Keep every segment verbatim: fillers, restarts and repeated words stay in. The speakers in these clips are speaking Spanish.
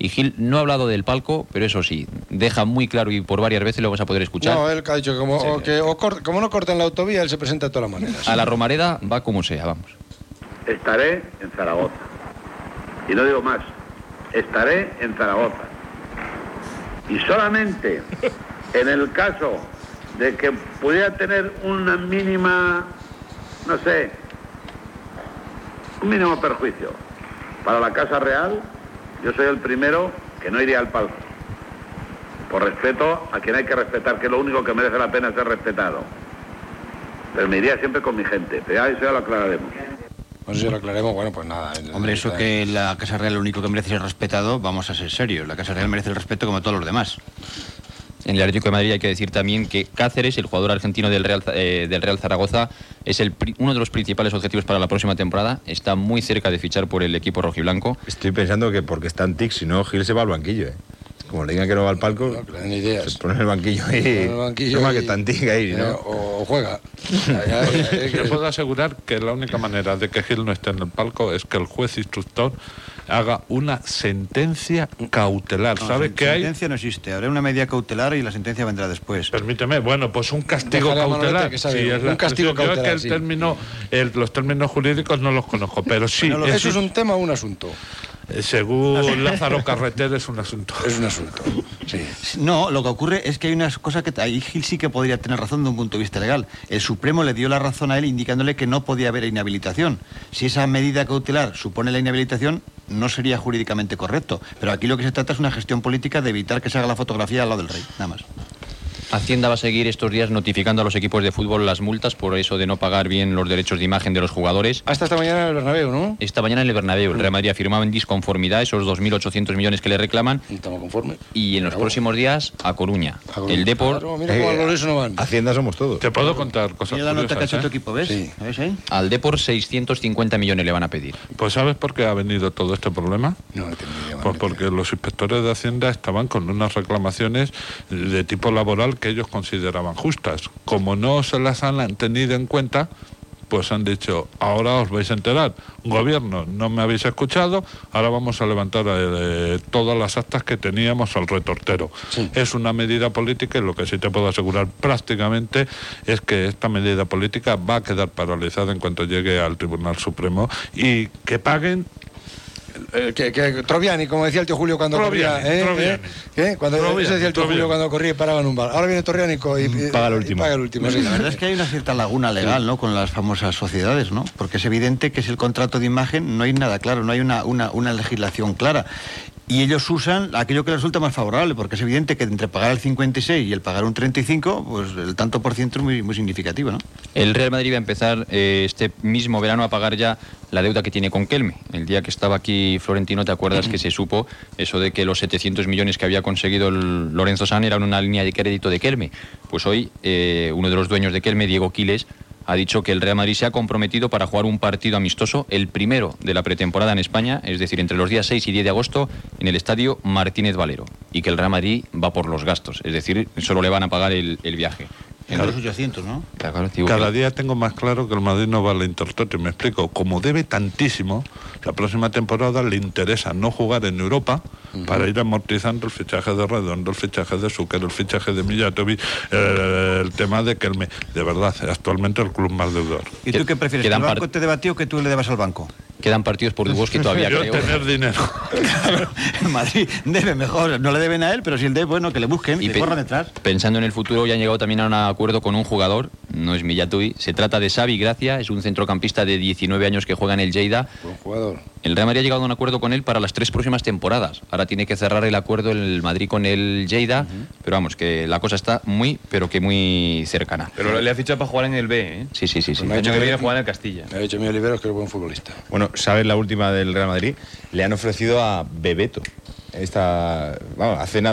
Y Gil no ha hablado del palco, pero eso sí, deja muy claro y por varias veces lo vas a poder escuchar. No, él ha dicho que como, sí, o que, o cort, como no cortan la autovía, él se presenta de todas las maneras. A la Romareda va como sea, vamos. Estaré en Zaragoza. Y no digo más, estaré en Zaragoza. Y solamente en el caso de que pudiera tener una mínima, no sé, un mínimo perjuicio para la Casa Real, yo soy el primero que no iría al palco. Por respeto a quien hay que respetar, que es lo único que merece la pena ser respetado. Pero me iría siempre con mi gente, pero ya eso ya lo aclararemos. Pues si lo aclaremos, bueno, pues nada. Hombre, eso que la Casa Real lo único que merece ser respetado, vamos a ser serios. La Casa Real merece el respeto como todos los demás. En el Atlético de Madrid hay que decir también que Cáceres, el jugador argentino del Real, eh, del Real Zaragoza, es el, uno de los principales objetivos para la próxima temporada. Está muy cerca de fichar por el equipo rojiblanco. Estoy pensando que porque está en T I C, si no, Gil se va al banquillo, ¿eh? Como le digan que no va al palco, no, que le den ideas. Se pone en el banquillo y... En el banquillo toma y, que está en T I C ahí, ¿no? O, o juega. Yo puedo asegurar que la única manera de que Gil no esté en el palco es que el juez instructor haga una sentencia cautelar. No, ¿Sabe sen qué hay? Sentencia no existe. Habrá una medida cautelar y la sentencia vendrá después. Permíteme, bueno, pues un castigo Déjale a cautelar. que sabe, Sí, es un la castigo expresión. cautelar, Yo es que el sí. término, el, los términos jurídicos no los conozco, pero sí. No, es, ¿eso es un tema o un asunto? eh, según Lázaro Carreter es un asunto. Es un asunto, sí. No, lo que ocurre es que hay unas cosas que ahí Gil sí que podría tener razón de un punto de vista legal. El Supremo le dio la razón a él indicándole que no podía haber inhabilitación. Si esa medida cautelar supone la inhabilitación, no sería jurídicamente correcto. Pero aquí lo que se trata es una gestión política de evitar que se haga la fotografía al lado del rey, nada más. Hacienda va a seguir estos días notificando a los equipos de fútbol las multas por eso de no pagar bien los derechos de imagen de los jugadores. Hasta esta mañana en el Bernabéu, ¿no? Esta mañana en el Bernabéu, el Real Madrid afirmaba en disconformidad esos dos mil ochocientos millones que le reclaman. Estamos conformes. Y en los próximos días a Coruña. A Coruña. El Depor. Claro, mira cómo eh, eso no van. Hacienda somos todos. Te puedo contar cosas Mira la nota que ha curiosas, hecho ¿eh? tu equipo, ¿ves? Sí. ¿Ves ahí? Al Depor seiscientos cincuenta millones le van a pedir. Pues ¿sabes por qué ha venido todo este problema? No, no tengo ni idea. Pues porque los inspectores de Hacienda estaban con unas reclamaciones de tipo laboral que ellos consideraban justas. Como no se las han tenido en cuenta, pues han dicho, ahora os vais a enterar. Gobierno, no me habéis escuchado, ahora vamos a levantar eh, todas las actas que teníamos al retortero. Sí. Es una medida política y lo que sí te puedo asegurar prácticamente es que esta medida política va a quedar paralizada en cuanto llegue al Tribunal Supremo y que paguen. Eh, que, que Troviani, como decía el tío Julio cuando Troviani, corría, ¿eh? Troviani. ¿Eh? Cuando Troviani, eso decía el tío Troviani. Julio cuando corría y paraba en un bar. Ahora viene Trovianico y, y paga el último. Y paga el último. Sí, la verdad es que hay una cierta laguna legal, ¿no?, con las famosas sociedades, ¿no? Porque es evidente que si el contrato de imagen no hay nada claro, no hay una, una, una legislación clara. Y ellos usan aquello que les resulta más favorable, porque es evidente que entre pagar el cincuenta y seis y el pagar un treinta y cinco, pues el tanto por ciento es muy, muy significativo, ¿no? El Real Madrid va a empezar eh, este mismo verano a pagar ya la deuda que tiene con Kelme. El día que estaba aquí Florentino, ¿te acuerdas que se supo eso de que los setecientos millones que había conseguido el Lorenzo San eran una línea de crédito de Kelme? Pues hoy eh, uno de los dueños de Kelme, Diego Quiles, ha dicho que el Real Madrid se ha comprometido para jugar un partido amistoso, el primero de la pretemporada en España, es decir, entre los días seis y diez de agosto, en el estadio Martínez Valero. Y que el Real Madrid va por los gastos, es decir, solo le van a pagar el, el viaje. En los ochocientos, ¿no? Claro, digo, Cada que... día tengo más claro que el Madrid no va a la Intertoto. Me explico, como debe tantísimo, la próxima temporada le interesa no jugar en Europa uh-huh. para ir amortizando el fichaje de Redondo, el fichaje de Zúcar, el fichaje de Mijatovic, eh, el tema de que el me... de verdad, actualmente el club más deudor. ¿Y tú qué prefieres? ¿Que el banco par... te debatió o que tú le debas al banco? Quedan partidos por Dubos que todavía Yo creo. tener dinero. Claro, el Madrid debe mejor, no le deben a él, pero si el debe, bueno, que le busquen y, y corran detrás. Pensando en el futuro, ya han llegado también a un acuerdo con un jugador, no es Mijatovic, se trata de Xavi Gracia, es un centrocampista de diecinueve años que juega en el Lleida. Buen jugador. El Real Madrid ha llegado a un acuerdo con él para las tres próximas temporadas. Ahora tiene que cerrar el acuerdo el Madrid con el Lleida, uh-huh. pero vamos, que la cosa está muy, pero que muy cercana. Pero le ha fichado para jugar en el B, ¿eh? Sí, sí, sí. sí. El año que viene jugar en el Castilla. Me ha dicho mi Oliveros que es buen futbolista. Bueno, ¿sabes la última del Real Madrid? Le han ofrecido a Bebeto. Esta, vamos, hace nada.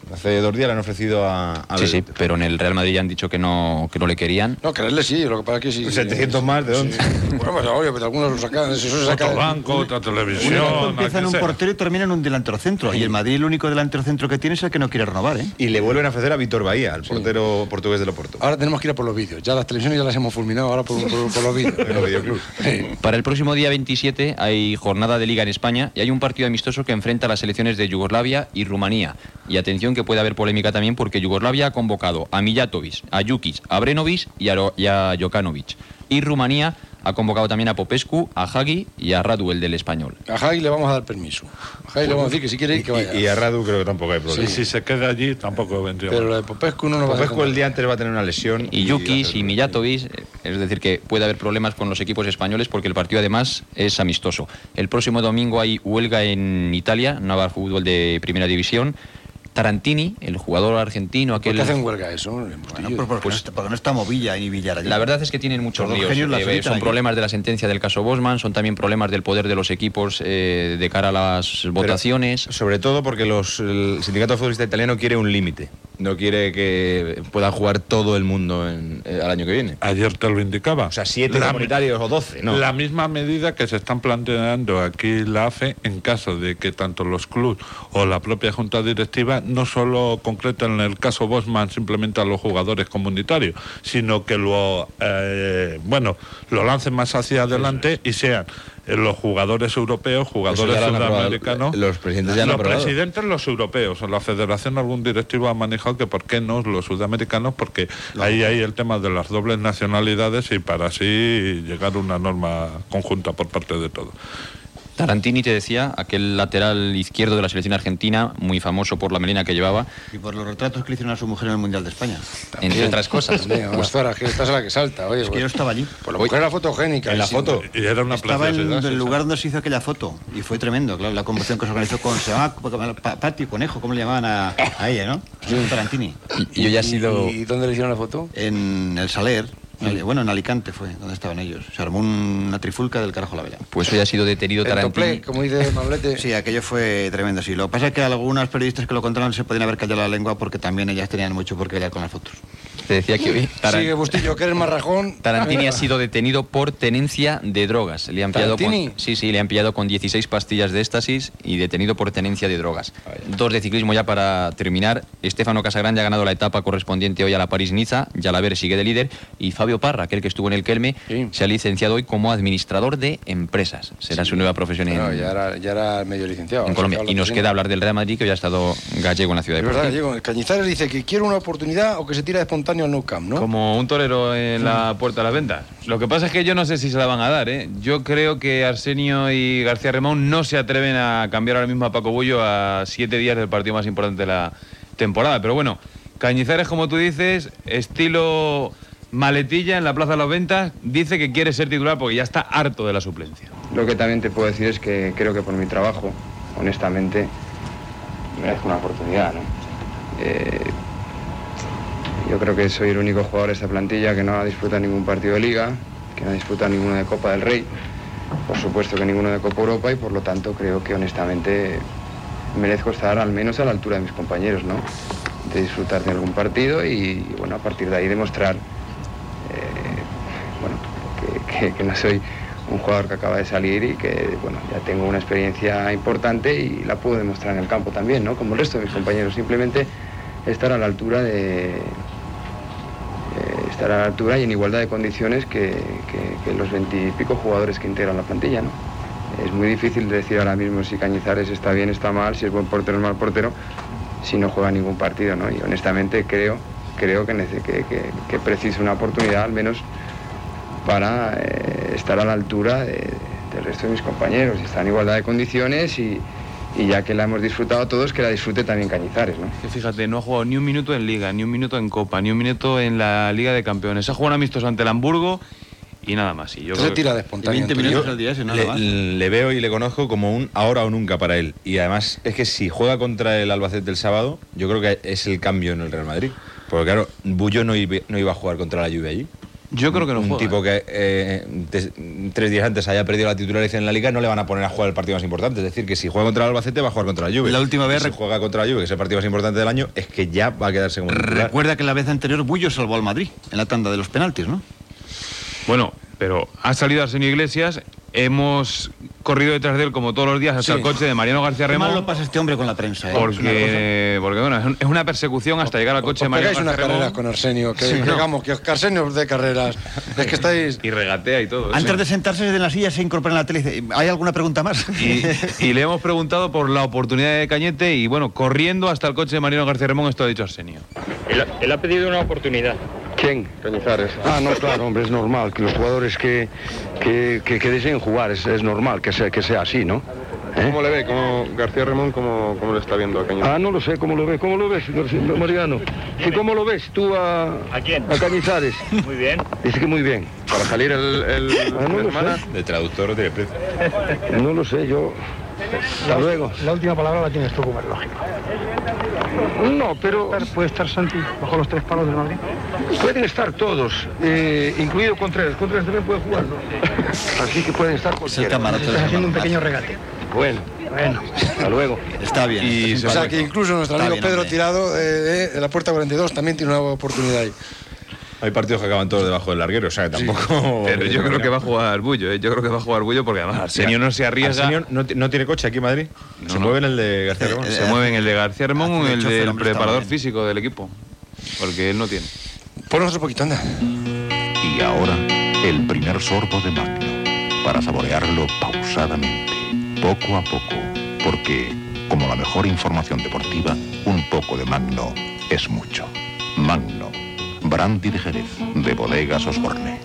Hace dos días le han ofrecido a... a Sí, sí, pero en el Real Madrid ya han dicho que no, que no le querían. No, quererle sí, lo que pasa es que sí. setecientos más, ¿de dónde? Sí. Bueno, pues oye, pero algunos lo sacan. Eso se saca Otro de- banco, otra televisión. Empieza en aquí un sea. portero y termina en un delantero centro. Y el Madrid el único delantero centro que tiene es el que no quiere renovar, ¿eh? Y le vuelven a ofrecer a Víctor Bahía, el portero portugués del Oporto. Ahora tenemos que ir a por los vídeos. Ya las televisiones ya las hemos fulminado, ahora por, por- por los vídeos. En los videoclubs. Para el próximo día veintisiete hay jornada de Liga en España y hay un partido amistoso que enfrenta a las selecciones de Yugoslavia y Rumanía. Y atención que puede haber polémica también porque Yugoslavia ha convocado a Mijatovic, a Jukic, a Brenovic y a, Ro- y a Jokanovic. Y Rumanía ha convocado también a Popescu, a Hagi y a Radu, el del Español. A Jai le vamos a dar permiso. A Jai le vamos a decir que si quiere ir, que vaya. Y, y a Radu creo que tampoco hay Y problema. si se queda allí, tampoco vendría. Pero mal. lo de Popescu no nos va a Popescu dejar. el día antes va a tener una lesión. Y va a Jukic ser- y Mijatovic, eh, es decir, que puede haber problemas con los equipos españoles porque el partido además es amistoso. El próximo domingo hay huelga en Italia, no habrá fútbol de primera división. Tarantini, el jugador argentino, ¿Por aquel... qué hacen huelga eso? Bueno, pues porque, no está, porque no está Movilla ni Villar allí. La verdad es que tienen muchos Todos los líos. genios la Eh, solita son aquí. problemas de la sentencia del caso Bosman, son también problemas del poder de los equipos eh, de cara a las votaciones. Sobre todo porque los, el sindicato de futbolista italiano quiere un límite. No quiere que pueda jugar todo el mundo en, eh, al año que viene. Ayer te lo indicaba. O sea, siete La- comunitarios o doce, ¿no? La misma medida que se están planteando aquí la A F E en caso de que tanto los clubes o la propia junta directiva no solo concreten en el caso Bosman simplemente a los jugadores comunitarios, sino que lo eh, bueno lo lancen más hacia adelante y sean eh, los jugadores europeos, jugadores Eso ya lo han aprobado. sudamericanos. Los presidentes ya lo han Los aprobado. presidentes, los europeos, en la federación algún directivo ha manejado que por qué no los sudamericanos, porque ahí hay el tema de las dobles nacionalidades y para así llegar a una norma conjunta por parte de todos. Tarantini, te decía, aquel lateral izquierdo de la selección argentina, muy famoso por la melena que llevaba, Y por los retratos que le hicieron a su mujer en el Mundial de España. entre otras cosas. También, pues Zara, que esta es la que salta. Oye, Es que pues, yo estaba allí. pues la mujer era fotogénica. En la y sí, foto. Y era una Estaba en preciosidad, el sí, lugar donde se hizo aquella foto y fue tremendo, claro, la conmoción que se organizó con, se llamaba Pa- Pati Conejo, ¿cómo le llamaban a, a ella, no? Tarantini. Y yo ya he sido... ¿Y dónde le hicieron la foto? En el Saler, en- bueno, en Alicante fue, donde estaban ellos. Se armó un- una trifulca del carajo la vela. Pues hoy ha sido detenido El Tarantini. toplé, como dice Manolete. Sí, aquello fue tremendo, sí. Lo que pasa es que algunas periodistas que lo contaron se podían haber callado la lengua porque también ellas tenían mucho por qué ver con las fotos. Te decía que hoy Taran- Sigue Bustillo, que eres más rajón. Tarantini ha sido detenido por tenencia de drogas. Le han pillado con, ¿Tarantini? sí, sí, le han pillado con dieciséis pastillas de éxtasis y detenido por tenencia de drogas. Dos de ciclismo ya para terminar. Estefano Casagrande ha ganado la etapa correspondiente hoy a la París-Niza. Jalaber sigue de líder. Y Fabio Parra, aquel que estuvo en el Kelme, Sí. se ha licenciado hoy como administrador de empresas. Será su nueva profesión en, Bueno, ya era, ya era medio licenciado. en Colombia. Habla Y nos de- queda hablar del Real Madrid, que hoy ha estado gallego en la ciudad Es de verdad, Deportiva. Diego. El Cañizares dice que quiere una oportunidad o que se tira de espontáneo al Nou Camp, ¿no? Como un torero en la puerta de las ventas. Lo que pasa es que yo no sé si se la van a dar, ¿eh? Yo creo que Arsenio y García Remón no se atreven a cambiar ahora mismo a Paco Bullo a siete días del partido más importante de la temporada. Pero bueno, Cañizares, como tú dices, estilo maletilla en la Plaza de las Ventas, dice que quiere ser titular porque ya está harto de la suplencia. Lo que también te puedo decir es que creo que por mi trabajo, honestamente, merezco una oportunidad, ¿no? Eh, yo creo que soy el único jugador de esta plantilla que no ha disputado ningún partido de Liga, que no ha disputado ninguno de Copa del Rey, por supuesto que ninguno de Copa Europa y por lo tanto creo que honestamente merezco estar al menos a la altura de mis compañeros, ¿no? De disfrutar de algún partido y, bueno, a partir de ahí demostrar eh, bueno, que, que- que no soy un jugador que acaba de salir y que, bueno, ya tengo una experiencia importante y la puedo demostrar en el campo también, ¿no? Como el resto de mis compañeros, simplemente estar a la altura de... eh, estar a la altura y en igualdad de condiciones que, que- que los veintipico jugadores que integran la plantilla, ¿no? Es muy difícil decir ahora mismo si Cañizares está bien, está mal, si es buen portero o mal portero, si no juega ningún partido, ¿no? Y honestamente creo, creo que, nece- que, que- que preciso una oportunidad al menos para eh, estar a la altura de- del resto de mis compañeros y estar en igualdad de condiciones y, y ya que la hemos disfrutado todos, que la disfrute también Cañizares, ¿no? Que fíjate, no ha jugado ni un minuto en Liga, ni un minuto en Copa, ni un minuto en la Liga de Campeones. Ha jugado amistoso ante el Hamburgo y nada más. Y yo Entonces creo que- tira de espontáneo. veinte Antonio. minutos al día, ese nada Le, más. le veo y le conozco como un ahora o nunca para él. Y además es que si juega contra el Albacete el sábado, yo creo que es el cambio en el Real Madrid. Porque claro, Bullo no iba, no iba a jugar contra la Juve allí. Yo creo que no un juega. tipo que eh, des- tres días antes haya perdido la titularidad en la Liga, no le van a poner a jugar el partido más importante. Es decir, que si juega contra el Albacete, va a jugar contra la Juve. La última vez Y si rec- juega contra la Juve, que es el partido más importante del año, es que ya va a quedarse como titular. Recuerda que la vez anterior Bullo salvó al Madrid en la tanda de los penaltis, ¿no? Bueno, pero ha salido Arsenio Iglesias, hemos corrido detrás de él como todos los días hasta Sí. el coche de Mariano García Qué mal Remón. lo pasa este hombre con la prensa, ¿eh? Es una Porque, porque bueno, es un- es una persecución hasta llegar al coche de Os Mariano pegáis unas García carreras Remón con Arsenio, que, Sí, que ¿no? digamos, que Arsenio es de carreras. Es que estáis... y regatea y todo. cosa. Antes sí. de sentarse desde la silla se incorpora en la tele y dice, ¿hay alguna pregunta más? Y, y le hemos preguntado por la oportunidad de Cañete y bueno, corriendo hasta el coche de Mariano García Remón, esto ha dicho Arsenio. Él, él ha pedido una oportunidad. ¿Quién? Cañizares. Ah, no, claro, hombre, es normal que los jugadores que, que, que, que deseen jugar, es, es normal que sea, que sea así, ¿no? ¿Eh? ¿Cómo le ve? ¿Cómo García Remón, cómo, cómo le está viendo a Cañizares? Ah, no lo sé, ¿cómo lo ves? ¿Cómo lo ves, señor Mariano? ¿Sí, ¿Cómo lo ves tú a, ¿A quién? a Cañizares? Muy bien. Dice que muy bien. Para salir el, el, Ah, no la lo hermana. sé. De traductor de precio. No lo sé, yo... Hasta luego. La última palabra la tienes tú, como es lógico. No, pero ¿Puede estar Santi bajo los tres palos del Madrid? pueden estar todos, eh, incluido Contreras. Contreras también puede jugar, ¿no? Así que pueden estar Es el cualquiera. camarote de Estás la haciendo un Manzana. pequeño regate. Bueno, Bueno, hasta luego. Está bien. Y está O sea, simpático. que incluso nuestro Está amigo bien, Pedro hombre. Tirado eh, de, de la Puerta cuarenta y dos también tiene una oportunidad ahí. Hay partidos que acaban todos debajo del larguero, o sea, que tampoco... Pero yo creo que va a jugar Bullo, ¿eh? Yo creo que va a jugar Bullo porque además Arsenio no se arriesga. Arsenio no, ti- no tiene coche aquí en Madrid. No, Se no. mueve en el de García Remón. Se mueve en el de García Remón o en el Hace de chofer, del hombre, está preparador muy bien. físico del equipo. Porque él no tiene. Ponnos otro poquito, anda. Y ahora, el primer sorbo de Magno, para saborearlo pausadamente, poco a poco, porque, como la mejor información deportiva, un poco de Magno es mucho. Magno, brandy de Jerez, de Bodegas Osborne.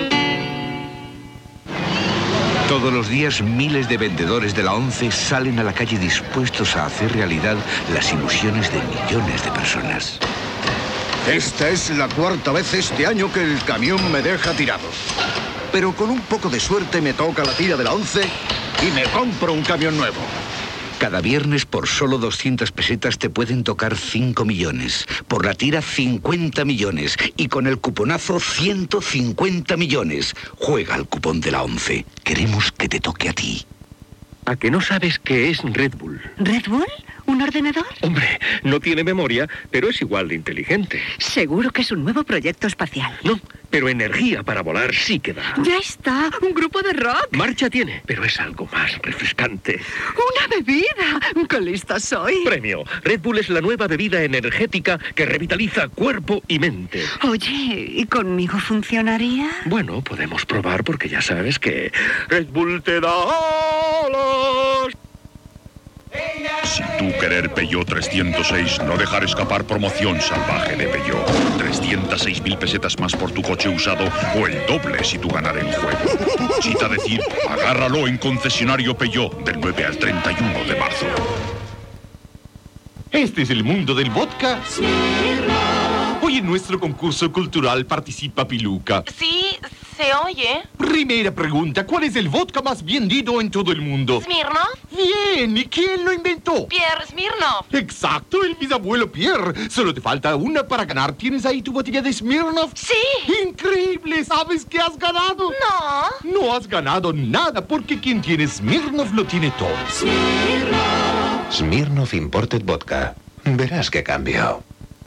Todos los días miles de vendedores de la ONCE salen a la calle dispuestos a hacer realidad las ilusiones de millones de personas. Esta es la cuarta vez este año que el camión me deja tirado. Pero con un poco de suerte me toca la tira de la once y me compro un camión nuevo. Cada viernes por solo doscientas pesetas te pueden tocar cinco millones. Por la tira cincuenta millones. Y con el cuponazo ciento cincuenta millones. Juega al cupón de la ONCE. Queremos que te toque a ti. ¿A que no sabes qué es Red Bull? ¿Red Bull? ¿Un ordenador? Hombre, no tiene memoria, pero es igual de inteligente. Seguro que es un nuevo proyecto espacial. No, pero energía para volar sí que da. Ya está, un grupo de rock. Marcha tiene, pero es algo más refrescante. ¡Una bebida! ¡Qué lista soy! Premio. Red Bull es la nueva bebida energética que revitaliza cuerpo y mente. Oye, ¿y conmigo funcionaría? Bueno, podemos probar porque ya sabes que Red Bull te da alas. Si tú querer Peugeot trescientos seis, no dejar escapar promoción salvaje de Peugeot. trescientas seis mil pesetas más por tu coche usado o el doble si tú ganar el juego. Cita decir, agárralo en concesionario Peugeot del nueve al treinta y uno de marzo. Este es el mundo del vodka. Hoy en nuestro concurso cultural participa Piluca. Sí, se oye. Primera pregunta, ¿cuál es el vodka más vendido en todo el mundo? ¿Smirnoff? Bien, ¿y quién lo inventó? Pierre Smirnoff. Exacto, el bisabuelo Pierre. Solo te falta una para ganar. ¿Tienes ahí tu botella de Smirnoff? Sí. Increíble, ¿sabes qué has ganado? No. No has ganado nada porque quien tiene Smirnoff lo tiene todo. Smirnoff. Smirnoff Imported Vodka. Verás qué cambio.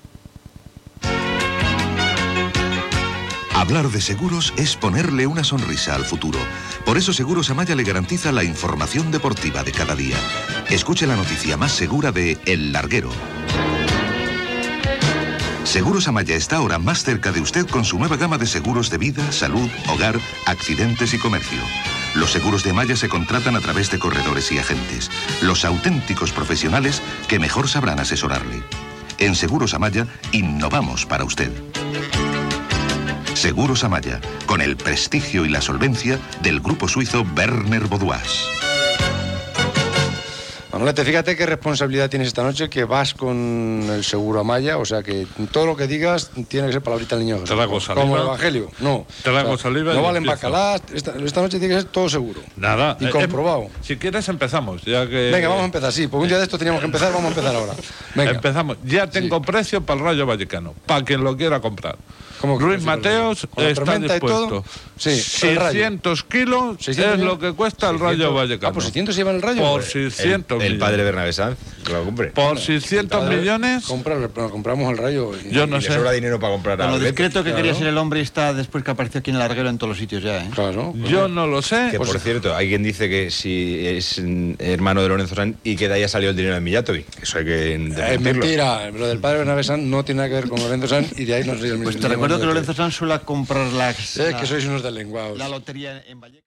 Hablar de seguros es ponerle una sonrisa al futuro. Por eso Seguros Amaya le garantiza la información deportiva de cada día. Escuche la noticia más segura de El Larguero. Seguros Amaya está ahora más cerca de usted con su nueva gama de seguros de vida, salud, hogar, accidentes y comercio. Los seguros de Amaya se contratan a través de corredores y agentes, los auténticos profesionales que mejor sabrán asesorarle. En Seguros Amaya innovamos para usted. Seguros Amaya, con el prestigio y la solvencia del grupo suizo Berner Baudoise. Manolete, fíjate qué responsabilidad tienes esta noche, que vas con el seguro Amaya, o sea que todo lo que digas tiene que ser palabrita del niño Jesús. Trago saliva. Como el Evangelio, no. Trago O sea, saliva y no valen empiezo. bacalás, esta, esta noche tiene que ser todo seguro. Nada. Y eh, comprobado. em- si quieres empezamos, ya que... Venga, vamos a empezar, sí, porque un día de esto teníamos que empezar, vamos a empezar ahora. Venga. Empezamos. Ya tengo precio para el Rayo Vallecano, para quien lo quiera comprar. ¿Cómo que Ruiz precio para el Mateos Rayo? ¿Con la está tormenta y dispuesto. todo? Sí, el Rayo. seiscientos kilos seiscientos es lo que cuesta el Rayo Vallecano. Ah, por seiscientos llevan el Rayo. Por Pues, seiscientos El, el padre millones. Bernabé Sanz, que lo compre. Por seiscientos Padre, millones. compra- no, compramos el Rayo. y- Yo no Y le sé. sobra dinero para comprar Con lo al Betis. discreto que claro. quería ser el hombre está después que apareció aquí en el larguero en todos los sitios ya, ¿eh? Claro. pues Yo no. no lo sé. Que por cierto, hay quien dice que si es mm, hermano de Lorenzo Sanz y que de ahí ha salido el dinero de Mijatovic. Eso hay que Es desmentirlo. mentira, lo del padre Bernabé Sanz no tiene nada que ver con Lorenzo Sanz y de ahí no soy el mismo. Pues te recuerdo que Lorenzo Sanz suele comprar las, Es que sois unos deslenguados. la lotería en Vallecas.